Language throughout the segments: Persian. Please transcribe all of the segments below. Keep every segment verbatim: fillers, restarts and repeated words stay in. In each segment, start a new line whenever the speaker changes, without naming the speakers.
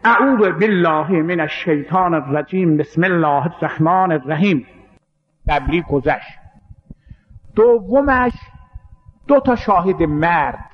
اعوذ بالله من الشیطان الرجیم. بسم الله الرحمن الرحیم. قبلی گذشت. دومش دو تا شاهد مرد.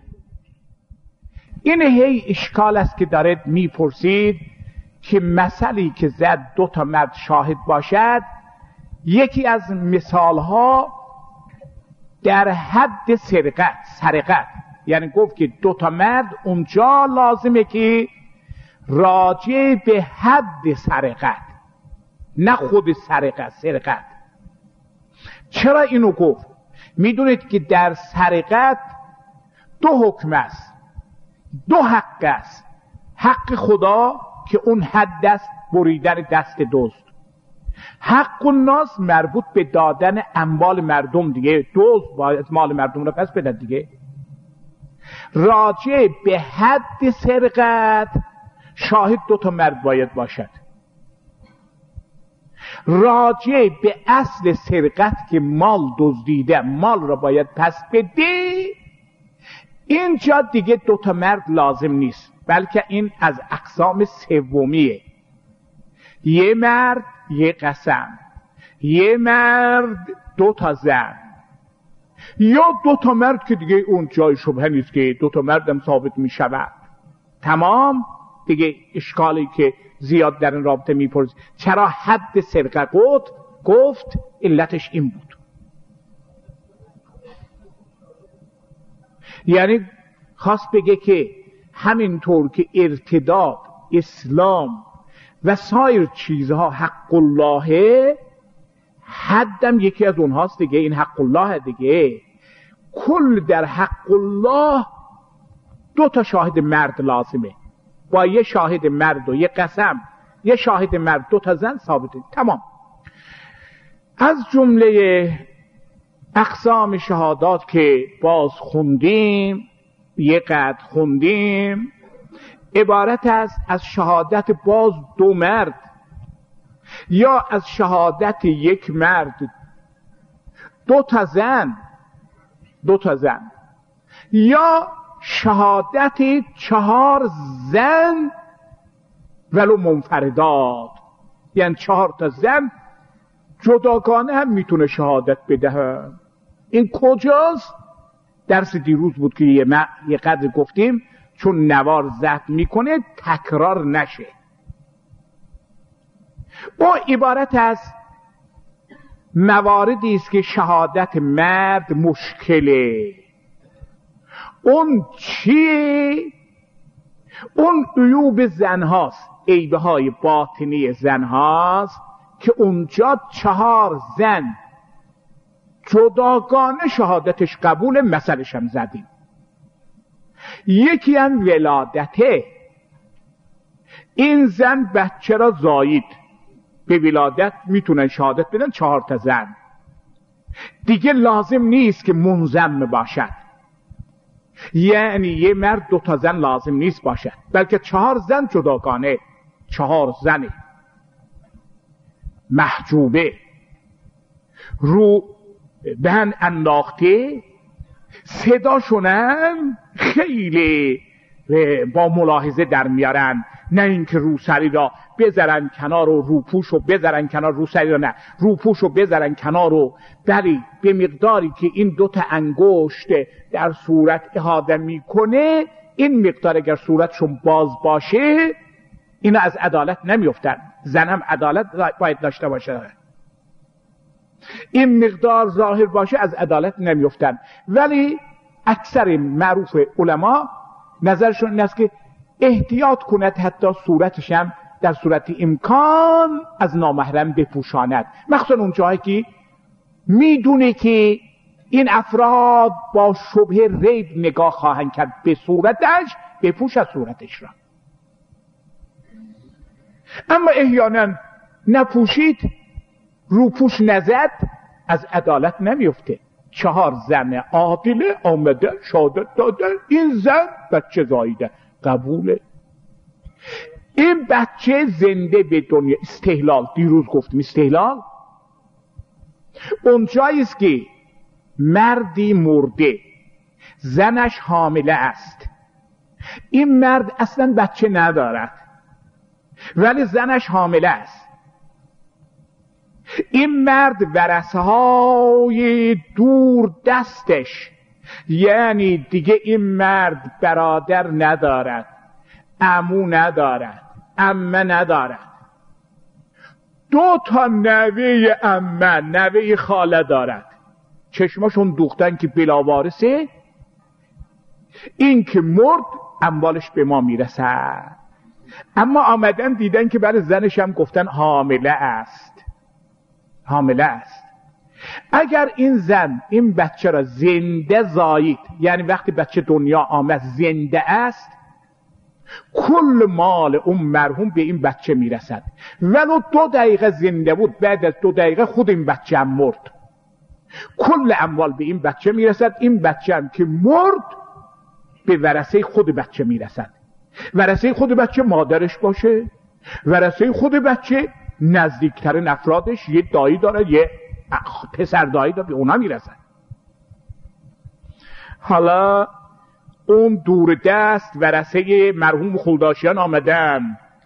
این هی اشکال است که دارید میپرسید که مثلی که زد دو تا مرد شاهد باشد، یکی از مثالها در حد سرقت سرقت یعنی گفت که دو تا مرد اونجا لازمه که راجع به حد سرقت، نه خود سرقت سرقت. چرا اینو گفت؟ میدونید که در سرقت دو حکم است، دو حق است. حق خدا که اون حد است، بریدن دست دزد. حق الناس مربوط به دادن اموال مردم دیگه. دزد باید مال مردم رو پس بدن دیگه. راجع به حد سرقت شاهد دو تا مرد باید باشد. راجع به اصل سرقت که مال دزدیده، مال را باید پس بده، اینجا دیگه دو تا مرد لازم نیست، بلکه این از اقسام سومیه. یه مرد یه قسم، یه مرد دو تا زن، یا دو تا مرد که دیگه اون جای شبهه نیست که دو تا مرد هم ثابت می شود. تمام دیگه. اشکالی که زیاد در این رابطه میپرسید چرا حد سرقت گفت گفت علتش این بود. یعنی خواست بگه که همینطور که ارتداد، اسلام و سایر چیزها حق اللهه، حدم یکی از اونهاست دیگه. این حق الله دیگه. کل در حق الله دو تا شاهد مرد لازمه. با یه شاهد مرد و یه قسم، یه شاهد مرد دو تا زن ثابته. تمام. از جمله اقسام شهادات که باز خوندیم، یه قد خوندیم، عبارت است از شهادت باز دو مرد، یا از شهادت یک مرد دو تا زن دو تا زن یا شهادت چهار زن ولو منفردات. یعنی چهار تا زن جداگانه هم میتونه شهادت بده. این کجاست؟ درس دیروز بود که یه, م... یه قدر گفتیم چون نوار ضبط میکنه تکرار نشه. با عبارت از مواردی است که شهادت مرد مشکله. اون چیه؟ اون عیوب زن هاست، عیبه های باطنی زن هاست که اونجا چهار زن جداگانه شهادتش قبول. مثلش هم زدیم. یکی هم ولادته. این زن بچه را زایید، به ولادت میتونن شهادت بدن چهار تا زن. دیگه لازم نیست که منضم باشد. یعنی یه مرد دو تا زن لازم نیست باشد، بلکه چهار زن جداگانه. چهار زن محجوبه، رو بهن انداخته، صداشونم خیلی با ملاحظه در میارن. نه اینکه روسری را بذارن کنار و روپوشو بذارن کنار، روسری را نه، روپوشو بذارن کنار و بلی به مقداری که این دوتا انگشت در صورت احاطه میکنه، این مقدار اگر صورتشون باز باشه اینا از عدالت نمیفتن. زن هم عدالت باید داشته باشه. این مقدار ظاهر باشه از عدالت نمیفتن. ولی اکثر معروف علما نظرشون این است که احتیاط کند حتی صورتش هم در صورت امکان از نامحرم بپوشاند، مخصوصا اون جایی که میدونه که این افراد با شبه ریب نگاه خواهند کرد به صورتش، بپوشد صورتش را. اما احیانا نپوشید، روپوش نزد، از عدالت نمیفته. چهار زن عادله آمده شهادت داده، این زن بچه زاییده، قبوله. این بچه زنده به دنیا، استحلال، دیروز گفتم استحلال اونجایی است که مردی مرده، زنش حامله است، این مرد اصلا بچه ندارد، ولی زنش حامله است. این مرد ورثه های دور دستش، یعنی دیگه این مرد برادر ندارد، عمو ندارد، عمه ندارد، دو تا نوه عمه نوه خاله دارد، چشماشون دوختن که بلاوارثه، این که مرد اموالش به ما میرسد. اما آمدن دیدن که برای زنش هم گفتن حامله است، حامله است. اگر این زن این بچه را زنده زایید، یعنی وقتی بچه دنیا آمد زنده است، کل مال اون مرحوم به این بچه میرسد. ولو دو دقیقه زنده بود، بعد از دو دقیقه خود این بچه هم مرد، کل اموال به این بچه میرسد. این بچه هم که مرد به ورثه خود بچه میرسد. ورثه خود بچه مادرش باشه، ورثه خود بچه نزدیکترین افرادش، یه دایی داره، یه پسر دایی داره، به اونا میرسد. حالا اون دور دست ورثه مرحوم خلداشیان آمدن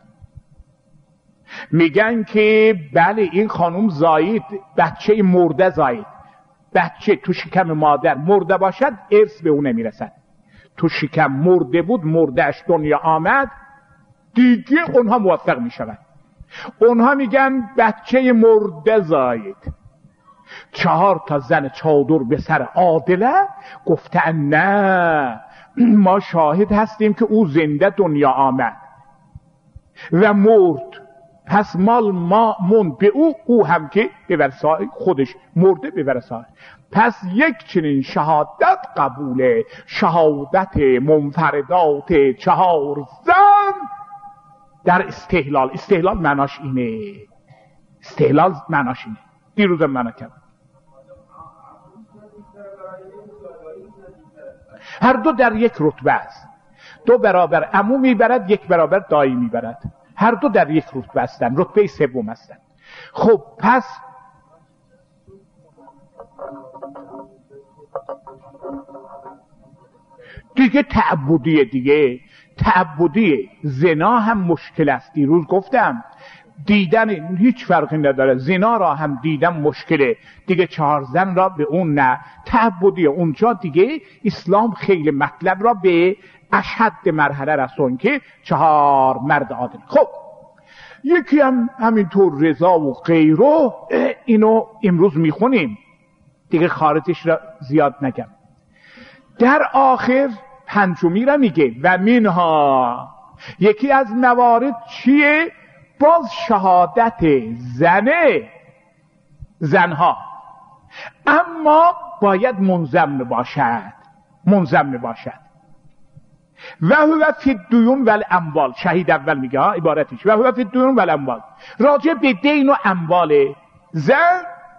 میگن که بله این خانم زایید بچه مرده زایید. بچه تو شکم مادر مرده باشد ارث به اون نمیرسد. تو شکم مرده بود، مردهش دنیا آمد، دیگه اونها موفق میشوند. اونها میگن بچه مرده زایید. چهار تا زن چادر به سر عادله گفتن نه، ما شاهد هستیم که او زنده دنیا آمد و مرد، پس مال ما موند به او، او هم که به ورثه خودش مرده به ورثه. پس یک چنین شهادت قبوله، شهادت منفردات چهار زن در استحلال. استحلال معناش اینه، استحلال معناش اینه. دیروزم معنا کردم. هر دو در یک رتبه است. دو برابر عمو میبرد، یک برابر دایی میبرد. هر دو در یک رتبه هستند، رتبه سوم هستند. خب پس دیگه تعبدیه، دیگه تعبدیه. زنا هم مشکل است. دیروز گفتم دیدن هیچ فرقی نداره، زنا را هم دیدن مشکله، دیگه چهار زن را به اون نه. تعبدیه اونجا دیگه اسلام خیلی مطلب را به اشد مرحله رسون که چهار مرد عادل. خب یکی هم همینطور رضا و غیره، اینو امروز میخونیم دیگه، خارجش را زیاد نگم. در آخر پنجمی را میگه و منها، یکی از موارد چیه؟ باز شهادت زنه، زنها، اما باید منضم باشد، منضم باشد. و هو فی الدیون و الاموال، شهید اول میگه ها عبارتش، و هو فی الدیون و الاموال، راجع به دین و اموال زن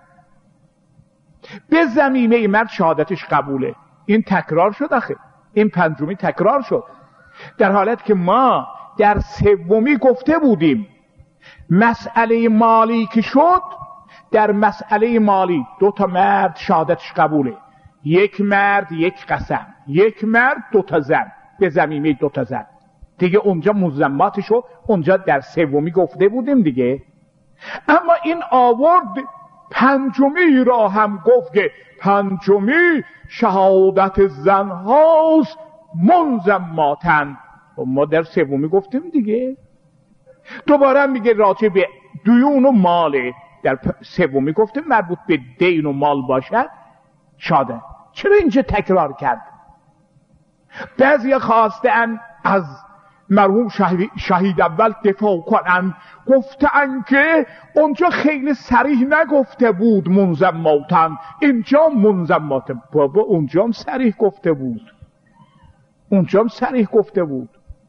به ضمیمه مرد شهادتش قبوله. این تکرار شد آخه، این پنجمی تکرار شد، در حالت که ما در سومی گفته بودیم مسئله مالی که شد، در مسئله مالی دو تا مرد شهادتش قبوله، یک مرد یک قسم، یک مرد دو تا زن به ضمیمه دو تا زن دیگه. اونجا مزماتشو اونجا در سومی گفته بودیم دیگه. اما این آورد پنجمی را هم گفت که پنجمی شهادت زن هاست منضماتن، ما در سومی گفتیم دیگه. دوباره میگه راجع به دیون و مال، در سومی گفتیم مربوط به دین و مال باشد شاده. چرا اینجا تکرار کرد؟ بعضی خواستن از مرحوم شهید اول دفاع کنن، گفتن که اونجا خیلی صریح نگفته بود منضماتن، اینجا منضماتن. بابا اونجا هم صریح گفته بود، اونجا هم صریح گفته بود.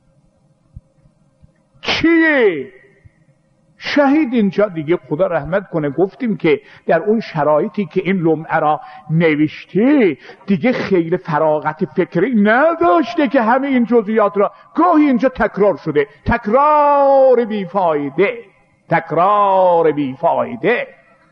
چیه؟ شهید اینجا دیگه خدا رحمت کنه، گفتیم که در اون شرایطی که این لمعه را نوشته دیگه خیلی فراغت فکری نداشته که همه این جزئیات را، گاهی اینجا تکرار شده، تکرار بیفایده، تکرار بیفایده.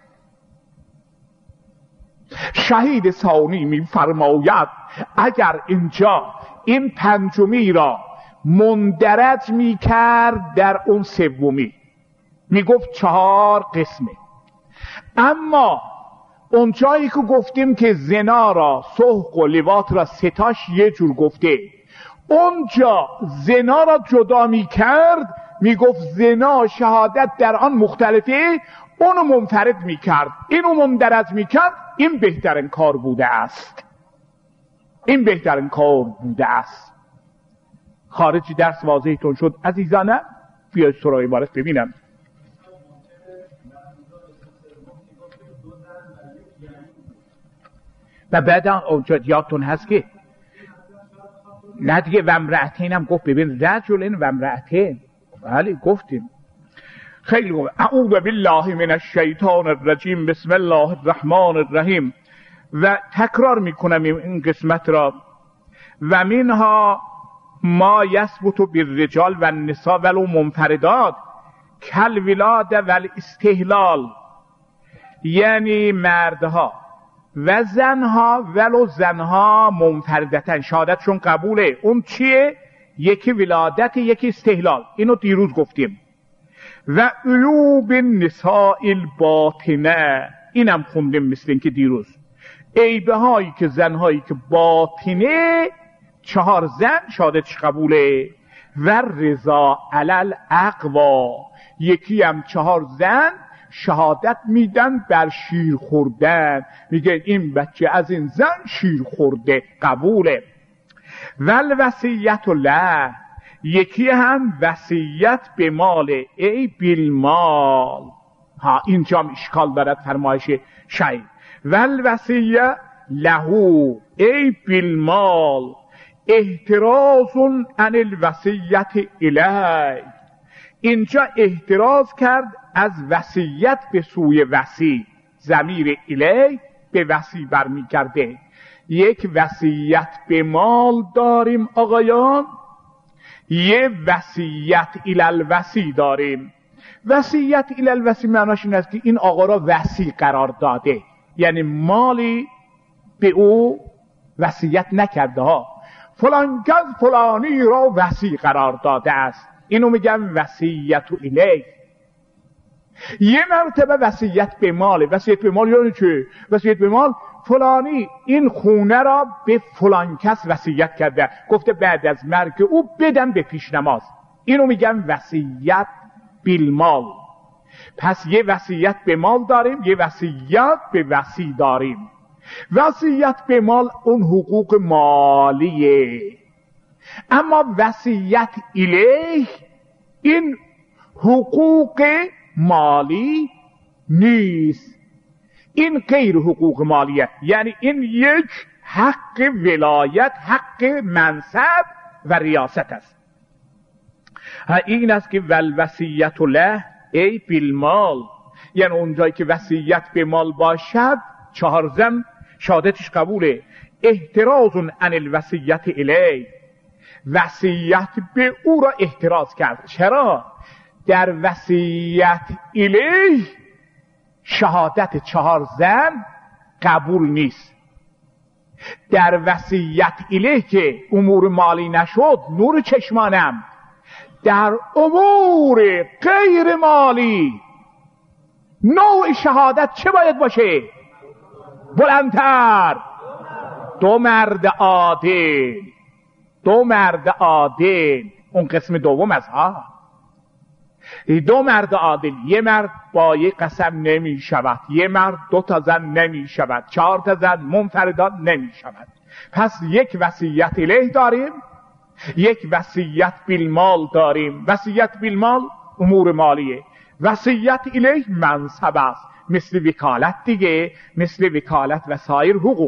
شهید ثانی می فرماید اگر اینجا این پنجمی را مندرج میکرد در اون سومی، میگفت چهار قسمه. اما اون جایی که گفتیم که زنا را، سحق و لواط را ستاش یه جور گفته، اونجا زنا را جدا میکرد، میگفت زنا شهادت در آن مختلفه، اونو منفرد میکرد، اینو مندرج میکرد. این بهترین کار بوده است، این بهترین کار بوده است. خارجی درس واضحتون شد عزیزانم؟ بیاید سراغ عبارت ببینم. و بعد اونجا یادتون هست که نه دیگه و امرأتین هم گفت، ببین رجلین و امرأتین، بله گفتیم. خیلی گفت اعوذ بالله من الشیطان الرجیم بسم الله الرحمن الرحیم. و تکرار میکنم این قسمت را. و منها ما یثبت بالرجال و النساء ولو منفردات کل ولاد و الاستحلال، یعنی مردها و زنها ولو زنها منفردتن شهادتشون قبوله. اون چیه؟ یکی ولادت، یکی استحلال. اینو دیروز گفتیم. و عیوب النساء الباطنه، اینم خوندیم مثل این که دیروز. عیبه هایی که زنهایی که باطنه، چهار زن شهادتش قبوله. و رضا علل اقوا، یکی هم چهار زن شهادت میدن بر شیر خوردن، میگه این بچه از این زن شیر خورده، قبوله. ول وصیت له، یکی هم وصیت به مال، ای بالمال. ها اینجا هم اشکال دارد فرمایش شیخ. ول وصیت له ای بالمال احتراز عن الوصیت الیه. اینجا احتراز کرد از وصیت به سوی وصی، ضمیر الیه به وصی برمیگرده. یک وصیت به مال داریم آقایان، یه وصیت الی الوصی داریم. وصیت الی الوصی معناش این است که این آقا را وصی قرار داده، یعنی مالی به او وصیت نکرده ها، فلان کس فلانی را وصی قرار داده است، اینو میگم وصیت الیه. یه مرتبه وصیت به مال. وصیت به مال یعنی چه؟ وصیت به مال فلانی این خونه را به فلان کس وصیت کرده، گفته بعد از مرگ او بدن به پیش نماز، اینو میگم وصیت بالمال. پس یه وصیت به مال داریم، یه وصیت به وصی داریم. وصیت به مال اون حقوق مالیه، اما وصیت الیه این حقوق مالی نیست، این غیر حقوق مالیه، یعنی این یک حق ولایت، حق منصب و ریاست است. این است که والوصیت له ای بالمال، یعنی اونجایی که وصیت به مال باشد چهار زن شهادتش قبوله. احتراز عن الوصیت الیه، وصیت به او را احتراز کرد. چرا؟ در وصیت الیه شهادت چهار زن قبول نیست. در وصیت الیه که امور مالی نشد، نور چشمانم، در امور غیر مالی نوع شهادت چه باید باشه؟ بلندتر. دو مرد عادل، دو مرد عادل، اون قسم دوم از ها. دو مرد عادل، یه مرد با یه قسم نمی شود، یه مرد دو تا زن نمی شود، چهار تا زن منفردان نمی شود. پس یک وصیت الیه داریم، یک وصیت بالمال داریم. وصیت بالمال امور مالیه، وصیت الیه منصب است، مثل وکالت دیگه، مثل وکالت و سایر حقوق.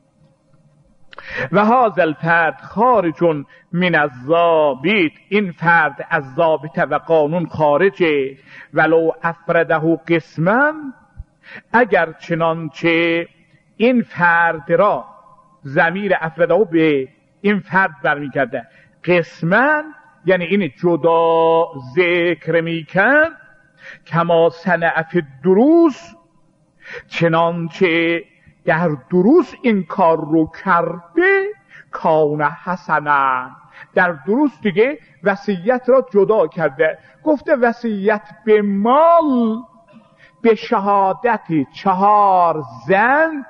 و هذا الفرد خارج من الضابط، این فرد از ضابطه و قانون خارجه. ولو افرده قسما، اگر چنانچه این فرد را ضمیر افرده به این فرد برمیگرده، قسما یعنی این جدا ذکر میکن، کما صنع فی الدروس، چنانچه در دروس این کار رو کرده، کان حسنا، در دروس دیگه وصیت را جدا کرده، گفته وصیت به مال به شهادت چهار زن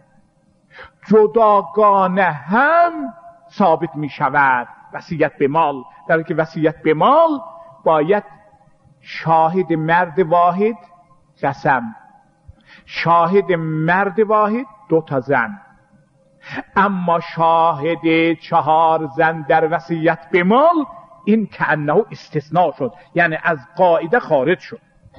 جداگانه هم ثابت می شود. وصیت به مال، در حالی که وصیت به مال باید شاهد مرد واحد قسم، شاهد مرد واحد دو تا زن، اما شاهد چهار زن در وصیت به مال این کأنه استثناء شد، یعنی از قاعده خارج شد.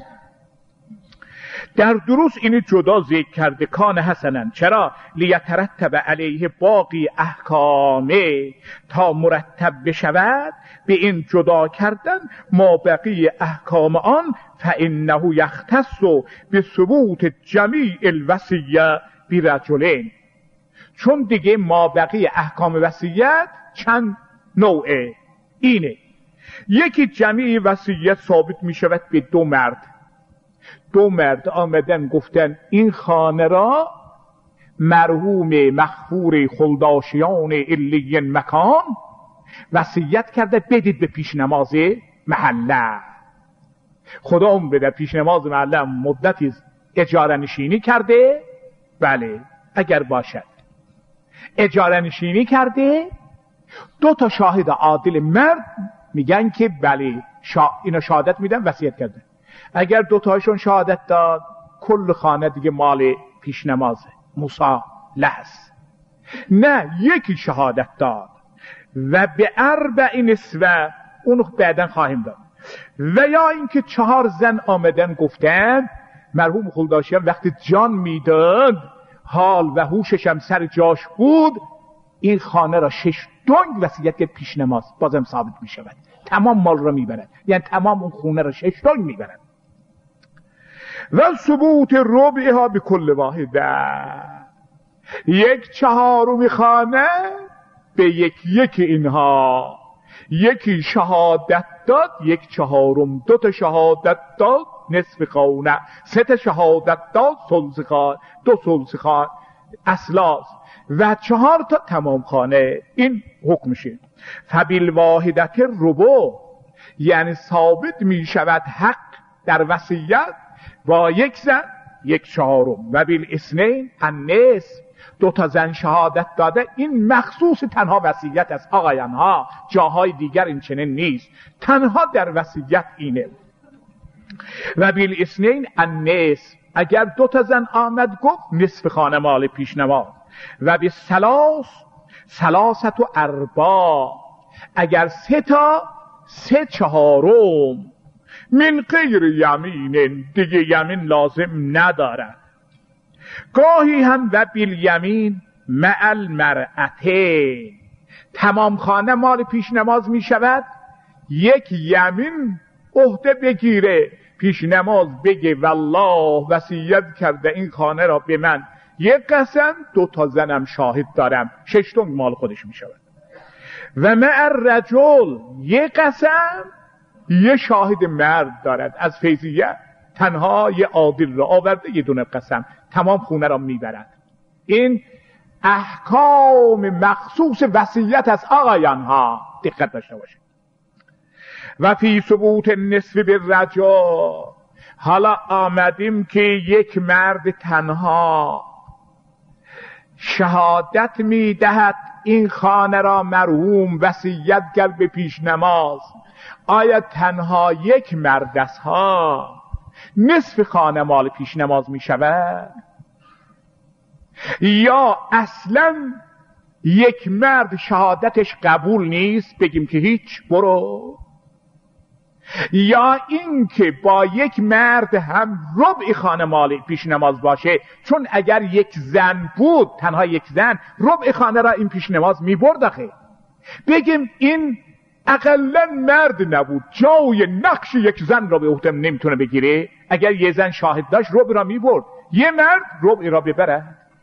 در دروس این جدا ذکر کرده کان حسنن. چرا؟ لیترتب علیه باقی احکامه، تا مرتب بشود به این جدا کردن ما بقی احکام آن، فانه یختص بثبوت جمیع الوصیه برجلین. چون دیگه ما بقی احکام وصیت چند نوعه، اینه یکی جمیع وصیت ثابت می شود به دو مرد. دو مرد آمدن گفتن این خانه را مرحوم مغفور خلداشیان علیین مکان وصیت کرده بدید به پیش نماز محله. خدا اون بده پیش نماز محله مدتی اجاره نشینی کرده، بله اگر باشد اجاره نشینی کرده، دو تا شاهد عادل مرد میگن که بله شا... اینا شهادت میدن وصیت کرده. اگر دوتاشون شهادت داد کل خانه دیگه مال پیش نمازه، موسی لحظ. نه یکی شهادت داد و به اربع نسوه، اونو بعدن خواهیم داد. و یا اینکه چهار زن آمدن گفتن مرحوم خلداشیان وقتی جان میداد حال و هوشش هم سر جاش بود، این خانه را شش دنگ وصیت کرد پیش نماز، بازم ثابت میشود تمام مال را میبرد، یعنی تمام اون خونه را شش دنگ میبرد. و ثبوت ربعها به کل واحده، یک چهارم خانه به یک یک اینها، یکی شهادت داد یک چهارم، دو تا شهادت داد نصف خانه، سه تا شهادت داد ثلث خانه، دو ثلث خانه اصلاس و چهار تا تمام خانه. این حکمشه. فبالواحدت ربع، یعنی ثابت می شود حق در وصیت با یک زن یک چهارم. و بالاثنین النصف، دو تا زن شهادت داده، این مخصوص تنها وصیت است آقایان ها، جاهای دیگر این چنین نیست، تنها در وصیت اینه. و بالاثنین النصف، اگر دو تا زن آمد گفت نصف خانه مال پیش نماز. و بالثلاث ثلاثت و ارباع، اگر سه تا سه چهارم، من غیر یمین، دیگه یمین لازم ندارد. گاهی هم و بالیمین مع المرأته، تمام خانه مال پیش نماز می شود، یک یمین عهده بگیره پیش نماز بگه والله وصیت کرده این خانه را به من، یک قسم دو تا زنم شاهد دارم، شش تا مال خودش می شود. و مع الرجل، یک قسم یه شاهد مرد دارد، از فیضیه تنها یه عادل را آورده، یه دونه قسم تمام خونه را میبرد. این احکام مخصوص وصیت از آقایان ها، دقت داشته باشید. و فی ثبوت نصف بالرجل، حالا آمدیم که یک مرد تنها شهادت میدهد این خانه را مرحوم وصیت کرد به پیش نماز. آیا تنها یک مرد است ها نصف خانه مال پیش نماز می شود، یا اصلا یک مرد شهادتش قبول نیست بگیم که هیچ برو، یا اینکه با یک مرد هم ربع خانه مال پیش نماز باشه، چون اگر یک زن بود تنها یک زن ربع خانه را این پیش نماز می برد. آخه بگیم این اقلا مرد نبود، جای نقش یک زن را به عهده نمیتونه بگیره، اگر یه زن شاهد داشت ربع را می برد، یه مرد ربع را ببره.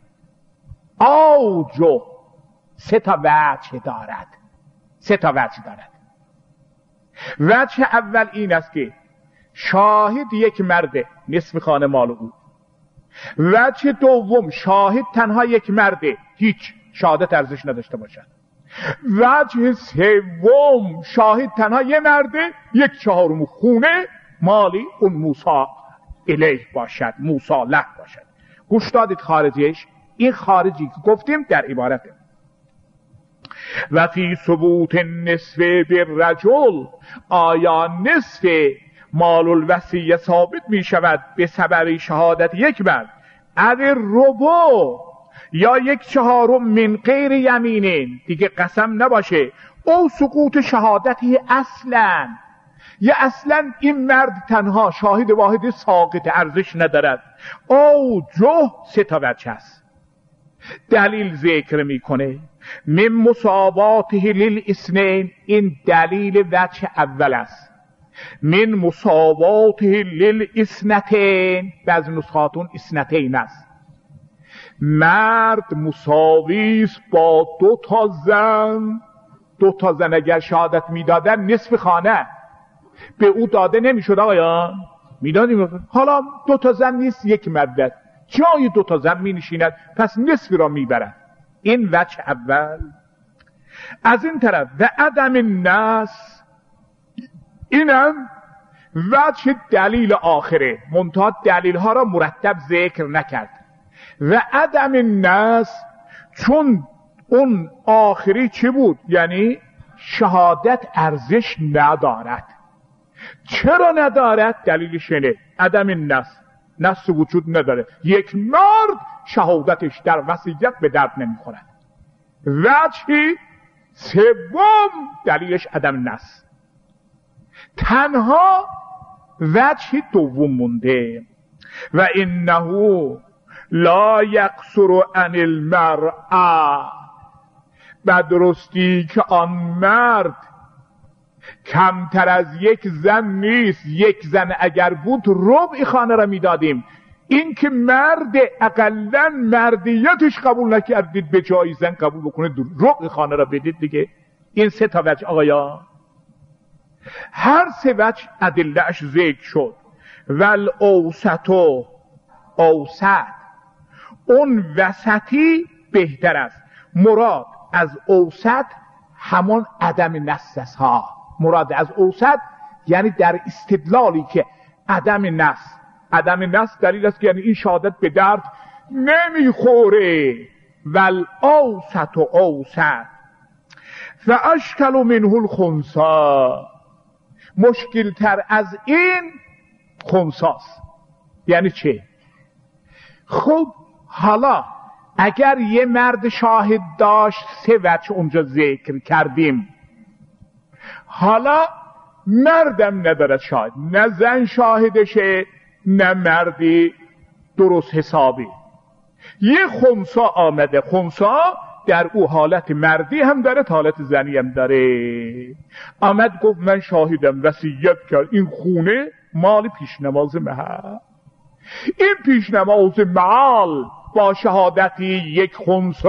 آوجو سه تا وجه دارد، سه تا وجه دارد. وجه اول این است که شاهد یک مرده، نصف خانه مال او. وجه دوم شاهد تنها یک مرده، هیچ شهادت ارزش نداشته باشد. وجه سوم شاهد تنها یه مرده، یک چهارم خونه مالی اون موسی الیه باشد، موسی له باشد. گوش دادید خارجیش؟ این خارجی که گفتیم در عبارته و فی ثبوت نصف بالرجل، آیا نصف مال الوصیه ثابت می شود به سبب شهادت یک مرد، او ربع یا یک چهارم من غیر یمینین، دیگه قسم نباشه، او سقوط شهادتی اصلا، یا اصلا این مرد تنها شاهد واحد ساقط ارزش ندارد، او جو سه تا وجه است. دلیل ذکر میکنه من مساواته للاثنین، این دلیل وجه اول است. من مساواته للاثنتین، بعضی نسخاتون اثنتین است. مرد مساویست با دو تا زن. دو تا زن اگر شهادت میدادن نصف خانه به او داده نمیشد آقایان، میدادیم. حالا دو تا زن نیست، یک مرد جای دو تا زن می نشیند، پس نصف را میبرد. این وجه اول. از این طرف و عدم النص، اینم وجه دلیل آخره، منتها دلیل ها را مرتب ذکر نکرد. و عدم النص چون اون آخری چه بود؟ یعنی شهادت ارزش ندارد. چرا ندارد؟ دلیلش اینه عدم النص، نص وجود نداره. یک مرد شهادتش در وصیت به درد نمیخورد. وجهی سوم دلیلش عدم النص. تنها وجه دوم مونده و انه لا یقصر عن المرأة، بدرستی که آن مرد کمتر از یک زن نیست. یک زن اگر بود ربع خانه را میدادیم. این که مرد اقلا مردیتش قبول نکردید به جای زن قبول بکنید ربع خانه را بدید دیگه. این سه تا وجه آقایان، هر سه وجه ادله‌اش ذکر شد. ول اوسطو، اوسط اون وسطی بهتر است. مراد از اوسط همون عدم نص است ها. مراد از اوسط یعنی در استدلالی که عدم نص، عدم نص دلیل است که یعنی این شهادت به درد نمیخوره. ول اوسط و اوسط فاشکل منه الخنثی، مشکل تر از این خنثاست. یعنی چه؟ خب حالا اگر یه مرد شاهد داشت، سه وجه اونجا ذکر کردیم. حالا مردم ندارد شاهد، نه زن شاهدشه نه مردی درست حسابی. یه خنثی آمده، خنثی در او حالت مردی هم داره، حالت زنی هم داره. آمد گفت من شاهدم، وصیت کرد این خونه مال پیش نماز محل. این پیش نماز محل با شهادتی یک خنثی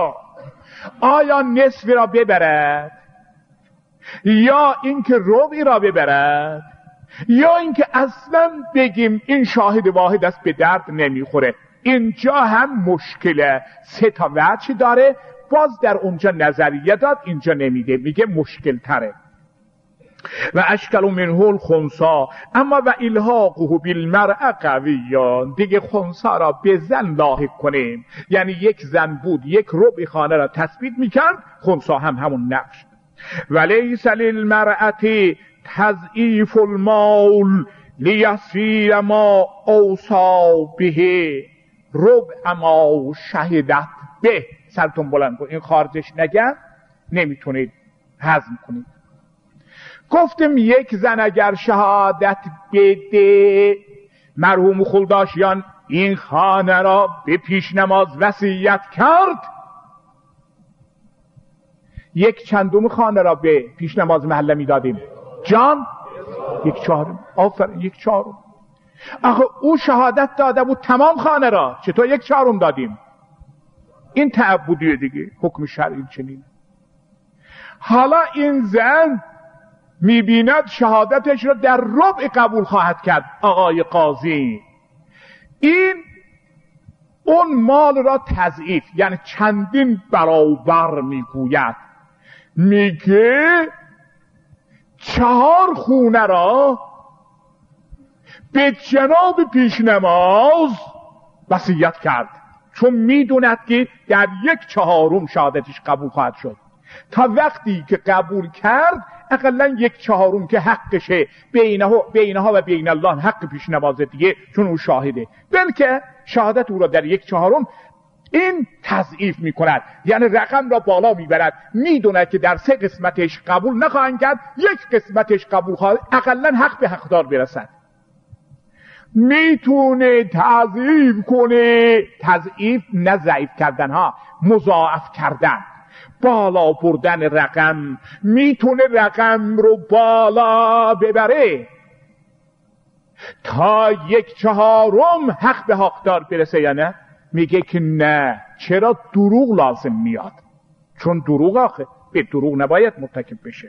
آیا نصف را ببرد یا اینکه ربعی را ببرد یا اینکه اصلا بگیم این شاهد واحد است به درد نمیخوره؟ اینجا هم مشکله، سه تا وجه داره. باز در اونجا نظریه داد، اینجا نمیده، میگه مشکل تره. و اشکل منه الخنثی اما و الحاقه بالمرأة قویان، دیگه خنثی را به زن لاحق کنیم، یعنی یک زن بود یک ربع خانه را تثبیت میکرد، خنثی هم همون نقش. ولیس للمرأة تضعیف المال لیصیر ما اوصی به ربع ما شهدت به. سرتون بلند کن، این خارجش نگن نمیتونید هضم کنید. گفتم یک زن اگر شهادت بده، مرحوم خلداشیان این خانه را به پیش نماز وصیت کرد، یک چندم خانه را به پیش نماز محله میدادیم جان؟ یک چهارم. آفرین، یک چهارم. آخه او شهادت داده بود تمام خانه را، چطور یک چهارم دادیم؟ این تعبدیه دیگه، حکم شرعی چنین. حالا این زن میبیند شهادتش را در ربع قبول خواهد کرد آقای قاضی، این اون مال را تضعیف یعنی چندین برابر میگوید. میگه چهار خونه را به جناب پیش نماز وصیت کرد، چون میدوند که در یک چهارم شهادتش قبول خواهد شد. تا وقتی که قبول کرد اقلا یک چهارم که حقشه بینها, بینها و بین الله حق پیش نماز دیگه، چون او شاهده، بلکه شهادت او را در یک چهارم این تضعیف میکند، یعنی رقم را بالا میبرد. میدوند که در سه قسمتش قبول نخواهند کرد، یک قسمتش قبول خواهد، اقلا حق به حقدار برسد. میتونه تضعیف کنه، تضعیف نه ضعیف کردن ها، مضاعف کردن، بالا بردن رقم. میتونه رقم رو بالا ببره تا یک چهارم حق به حقدار برسه یا نه؟ میگه که نه. چرا؟ دروغ لازم میاد، چون دروغ آخه به دروغ نباید مرتکب بشه.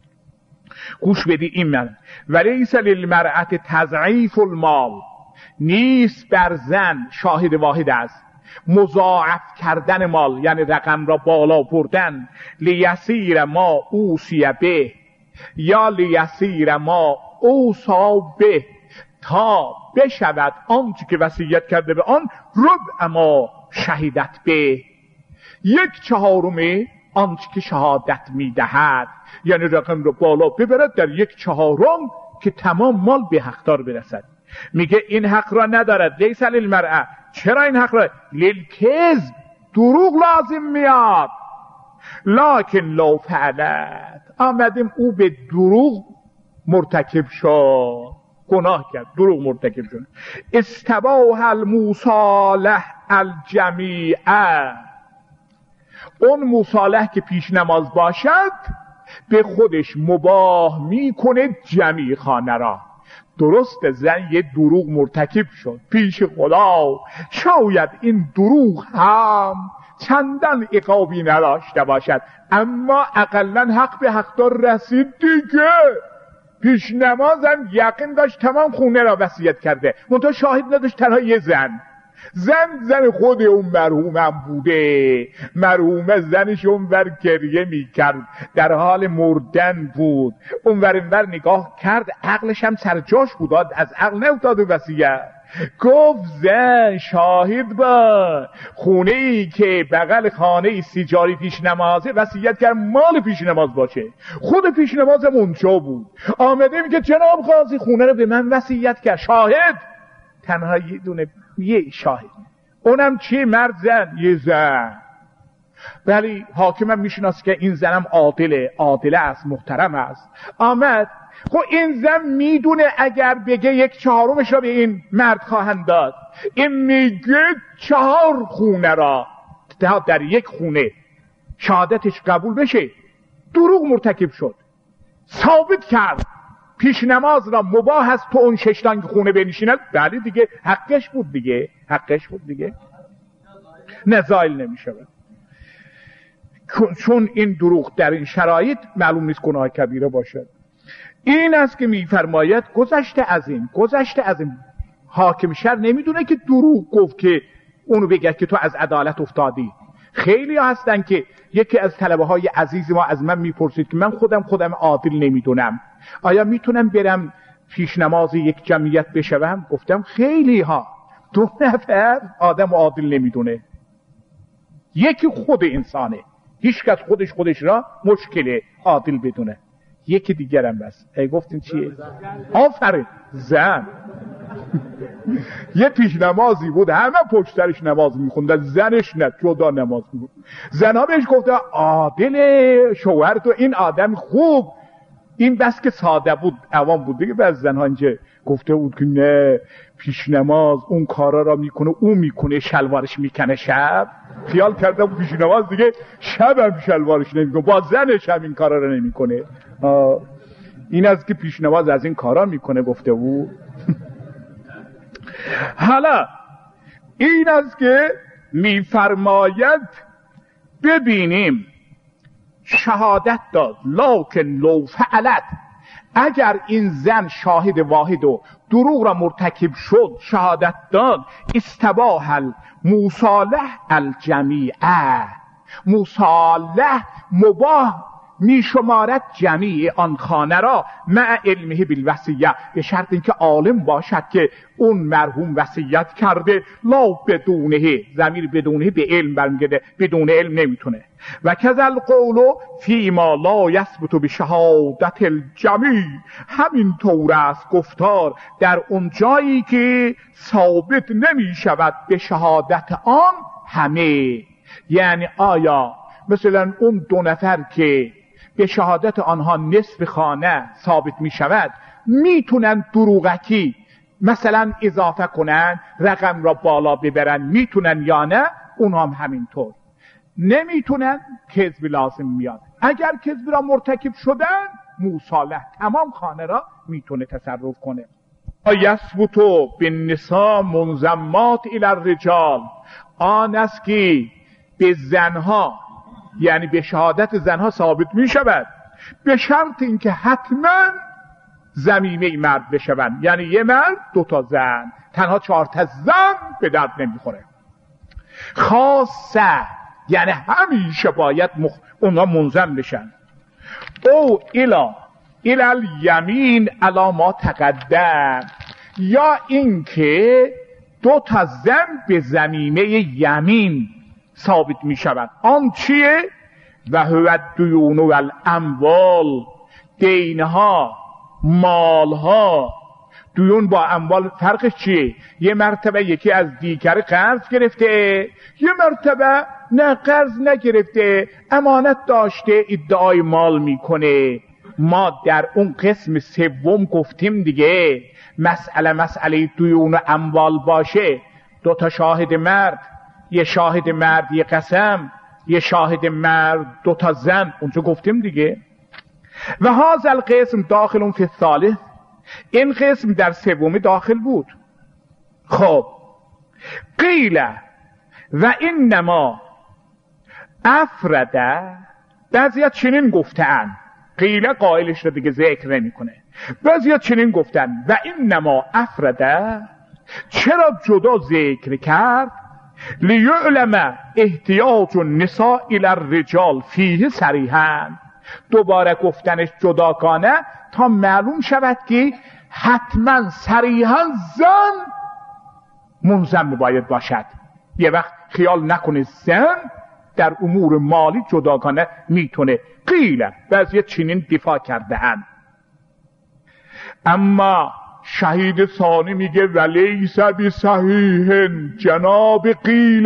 گوش بدی این من ولیس للمرأة تضعیف المال، نیست بر زن، شاهد واحد است، مضاعف کردن مال، یعنی رقم را بالا بردن. لیسیر ما اوصی به یا لیسیر ما اوصا به، تا بشود آنچه که وصیت کرده به آن ربع ما شهیدت به، یک چهارم آنچه که شهادت میدهد، یعنی رقم رو بالا ببرد در یک چهارم که تمام مال به حقدار برسد. میگه این حق را ندارد. لیس للمرأة، چرا این حق را؟ للکذب، دروغ لازم میاد. لکن لو فعلت، آمدیم او به دروغ مرتکب شد، گناه کرد، دروغ مرتکب شد. استباح المصالح الجمیعه، اون مصالح که پیش نماز باشد به خودش مباح میکنه جمیع خانه را. درست زن یه دروغ مرتکب شد پیش خدا، شاید این دروغ هم چندان عقابی نداشته باشد، اما اقلا حق به حقدار رسید دیگه. پیش نمازم یقین داشت تمام خونه را وصیت کرده، منتها شاهد نداشت، تنها یه زن زن زن خود اون مرحومم بوده. مرحومه زنش اونور گریه میکرد، در حال مردن بود، اونور اینور نگاه کرد، عقلش هم سر جاش بود، از عقل نیفتاد و وصیت گفت زن شاهد با، خونه ای که بغل خانه سیجاری پیش نمازه وصیت کرد مال پیش نماز باشه، خود پیش نمازم اونجا بود، آمده میگه جناب قاضی خونه رو به من وصیت کرد، شاهد تنها یه دونه، یه شاهد، اونم چی؟ مرد زن، یه زن. ولی حاکمم میشناس که این زنم عادله، عادله است، محترم است، آمد. خب این زن میدونه اگر بگه یک چهارمش را به این مرد خواهند داد، این میگه چهار خونه را در یک خونه شهادتش قبول بشه، دروغ مرتکب شد، ثابت کرد پیش نماز را مباح است تو اون ششتانگ خونه بنشیند، بله دیگه حقش بود دیگه، حقش بود دیگه، نزایل نمیشه. چون این دروغ در این شرایط معلوم نیست گناه کبیره باشد. این است که میفرماید گذشته از این، گذشته از این، حاکم شهر نمیدونه که دروغ گفت که اونو بگه که تو از عدالت افتادی. خیلی ها هستن که یکی از طلبه های عزیز ما از من میپرسید که من خودم خودم عادل نمیدونم، آیا میتونم برم پیش نماز یک جمعیت بشوم؟ گفتم خیلی ها، دو نفر آدم عادل نمیدونه، یکی خود انسانه، هیچ کس خودش خودش را مشکله عادل بدونه، یکی دیگرم بس. ای گفتین چیه؟ آفرین، زن. یه پیش نمازی بود همه پشت سرش نماز میخوندن، زنش نه، جدا نماز میخوند. زنها بهش گفته عادل شوهر تو، این آدم خوب، این بس که ساده بود، عوام بود دیگه. بعض زنها اینجا گفته بود که نه، پیش نماز اون کارا را میکنه، اون میکنه شلوارش میکنه شب، خیال کرده پیش نماز دیگه شب هم شلوارش نمیکنه، با زنش هم این کارا را نمیکنه. این از که پیش نماز از این کارا میکنه گفته بود. حالا این از که میفرماید ببینیم شهادت داد، لکن لو فعلت، اگر این زن شاهد واحد و دروغ را مرتکب شد شهادت داد، استباح المصالح الجمیعه، مصالح مباح می شمارد جمیع آن خانه را مع علمه بالوصیه، به شرط اینکه عالم باشد که اون مرحوم وصیت کرده. لا بدونه، ضمیر بدونه به علم برمیگرده، بدون علم نمیتونه. و کذل قول فی ما لا یثبت بشهادت الجمیع، همین طور است گفتار در اون جایی که ثابت نمی شود به شهادت آن همه. یعنی آیا مثلا اون دو نفر که به شهادت آنها نصف خانه ثابت می شود میتونن دروغکی مثلا اضافه کنن، رقم را بالا ببرن، میتونن یا نه؟ اونها هم همینطور نمیتونن، کذب لازم میاد. اگر کذب را مرتکب شدن مصالح تمام خانه را میتونه تصرف کنه. یثبت بالنساء منضمات الی الرجال، آن است که به زنها یعنی به شهادت زنها ثابت می شود، به شرط اینکه حتما ضمیمه مرد بشوند. یعنی یه مرد دو تا زن، تنها چهار تا زن به درد نمیخوره. خاصه یعنی همیشه باید مخ... اونها منضم بشن. او الا الی الیمین علی ما تقدم، یا اینکه دو تا زن به ضمیمه یمین ثابت می شود. آن چیه؟ و هو الدیون و الاموال، دینها، مالها. دیون با اموال فرقش چیه؟ یه مرتبه یکی از دیگر قرض گرفته، یه مرتبه نه قرض نگرفته، امانت داشته ادعای مال میکنه. ما در اون قسم سوم گفتیم دیگه، مسئله مسئله دیون و اموال باشه، دو تا شاهد مرد، یه شاهد مرد یه قسم، یه شاهد مرد دو تا زن، اونجا گفتیم دیگه. و هذا القسم داخل فی الثالث، این قسم در سومی داخل بود. خب قیل و انما افرده، بعضیا چنین گفتن، قیل قائلش رو دیگه ذکر نمی کنه، بعضیا چنین گفتن و انما افرده، چرا جدا ذکر کرد؟ لیعلم احتیاج النساء الی الرجال فیه صریحا، دوباره گفتنش جداگانه تا معلوم شود که حتما صریحا زن منضم باید باشد. یه وقت خیال نکنه زن در امور مالی جداگانه میتونه. قیل بعضی چنین دفاع کرده هم. اما شهید ثانی میگه ولیس بصحیح جناب قیل،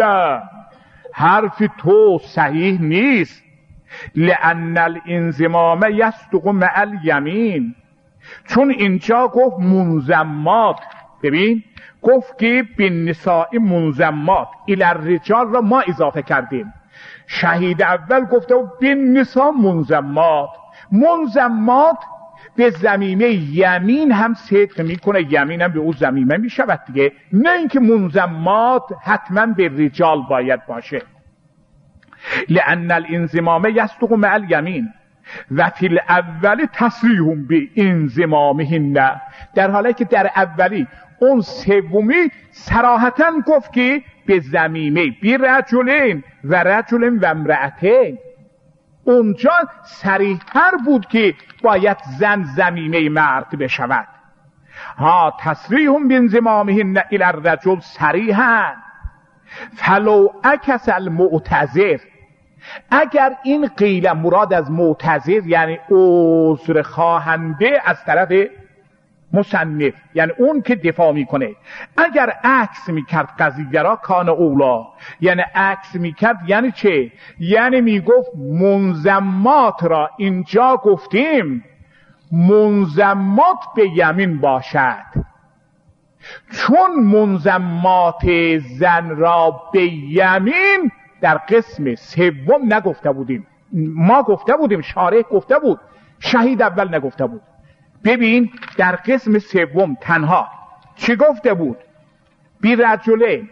حرف تو صحیح نیست. لان الانضمام یصدق مع الیمین، چون اینجا گفت منضمات، ببین گفت که بالنساء منضمات الی الرجال را ما اضافه کردیم. شهید اول گفته بالنساء منضمات، منضمات به ضمیمه یمین هم صدق میکنه، یمین هم به او ضمیمه میشود دیگه، نه اینکه منضمات حتما به رجال باید باشه. لان الانضمام یصدق مع الیمین و فی الاول تصریح بانضمامهن، در حالی که در اولی اون سومی صراحتا گفت که به ضمیمه بی رجلین و رجلین و امرأتین، اونجا صریح‌تر بود که باید زن ضمیمه مرد بشود. ها تصریح بانضمامهن الی الرجل صریحا، فلو عکس المعتذر، اگر این قیل مراد از معتذر یعنی عذر خواهنده از طرف مصنف، یعنی اون که دفاع میکنه، اگر عکس میکرد قضیه را کان اولا، یعنی عکس میکرد یعنی چه؟ یعنی میگفت منضمات را اینجا گفتیم منضمات به یمین باشد، چون منضمات زن را به یمین در قسم سوم نگفته بودیم، ما گفته بودیم، شارح گفته بود، شهید اول نگفته بود. ببین در قسم سوم تنها چی گفته بود؟ بی رجلین،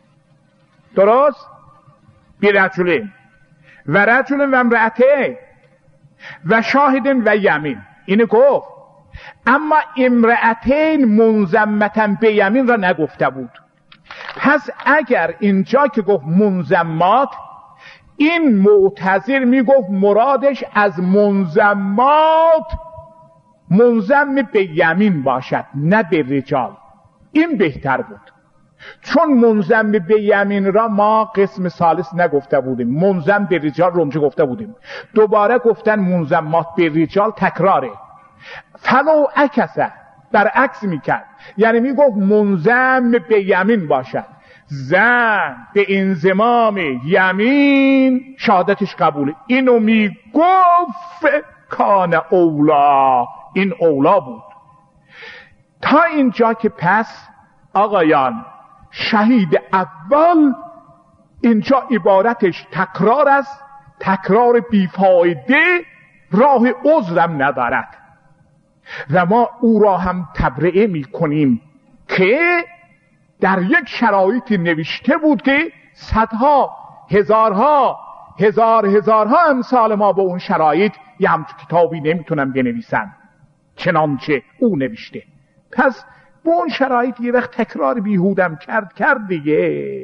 درست؟ بی رجلین و رجلین و امرأتین و شاهدین و یمین، اینو گفت. اما امرأتین منضمتن به یمین را نگفته بود. پس اگر اینجا که گفت منضمات، این معتزل میگفت مرادش از منضمات منضم به یمین باشد، نه به رجال. این بهتر بود، چون منضم به یمین را ما قسم ثالث نگفته بودیم، منضم به رجال رو اونجا گفته بودیم. دوباره گفتن منضمات به رجال تکراره. فلو عکسه، برعکس میکرد، یعنی میگفت منضم به یمین باشد، زن به انضمام یمین شهادتش قبوله. اینو میگفت کان اولا، این اولا بود. تا اینجا که پس آقایان شهید اول اینجا عبارتش تکرار است، تکرار بیفایده، راه عذرم ندارد و ما او را هم تبرئه می کنیم که در یک شرایطی نوشته بود که صدها هزارها هزار هزارها امثال ما به اون شرایط یه همچون کتابی نمیتونم بنویسن چنانچه او نوشته. پس به اون شرایط یه وقت تکرار بیهودم کرد کرد دیگه.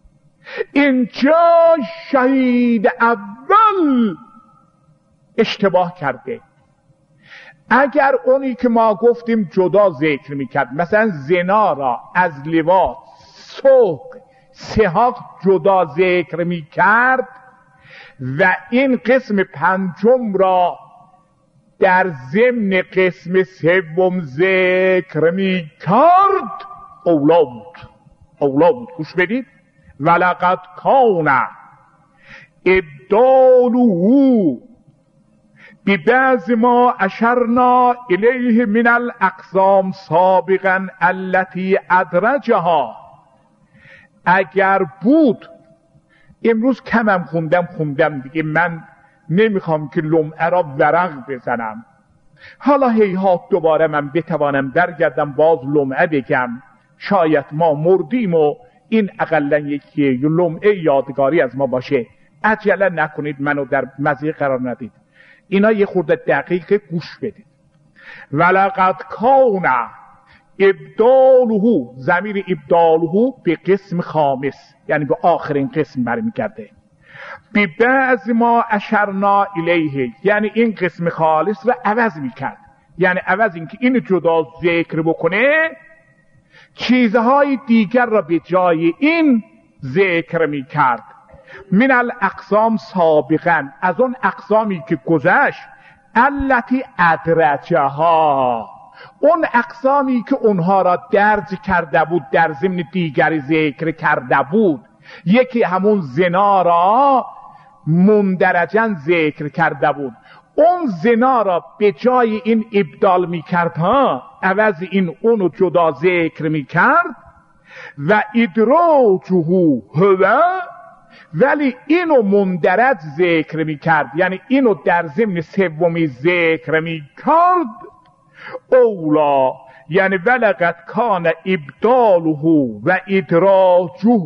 اینجا شهید اول اشتباه کرده. اگر اونی که ما گفتیم جدا ذکر میکرد، مثلا زنا را از لواط، سوق، سحاق جدا ذکر میکرد و این قسم پنجم را در ضمن قسم سوم ذکر میکرد، اولا بود، اولا بود. خوش بدید. ولقد کان ابداله ببعض ما اشرنا الیه من الاقسام سابقا التي ادرجها. اگر بود، امروز کمم خوندم خوندم دیگه، من نمیخوام که لمعه را ورق بزنم. حالا هیهات دوباره من بتوانم برگردم باز لمعه بگم، شاید ما مردیم و این اقلا یکی لمعه یادگاری از ما باشه. عجله نکنید، منو در مزیق قرار ندید، اینا یه خورده دقیق گوش بدید. ولقد کان ابداله، ضمیر ابداله به قسم خامس یعنی به آخرین قسم برمیگرده. بی بعض ما اشرنا الیه یعنی این قسم خالص را عوض میکرد، یعنی عوض این که این جدا ذکر بکنه چیزهای دیگر را به جای این ذکر میکرد. من الاقسام سابقا، از اون اقسامی که گذشت، التی ادرجها، اون اقسامی که اونها را درج کرده بود، در ضمن دیگری ذکر کرده بود. یکی همون زنا را مندرجاً ذکر کرده بود، اون زنا را به جای این ابدال میکرد ها، عوض این اونو جدا ذکر میکرد. و ادراجه هو، ولی اینو مندرج ذکر میکرد، یعنی اینو در ضمن سومی ذکر میکرد. اولا یعنی ولقد کان ابداله و ادراجه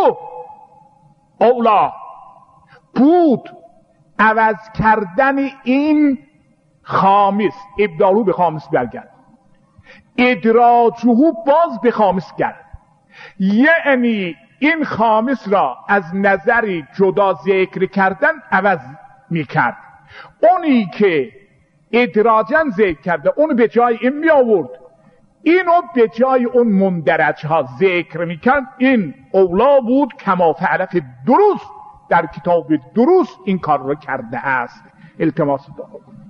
اولا بود، عوض کردن این خامس، ابدالو به خامس برگرد، ادراجه باز به خامس گرد، یعنی این خامس را از نظری جدا ذکر کردن عوض میکرد. اونی که ادراجن ذکر کرده اونو به جای این می آورد، اینو به جای اون مندرج ها ذکر میکرد. این اولا بود، کما فعل درست در کتاب درست این کار رو کرده است. التماس دعا.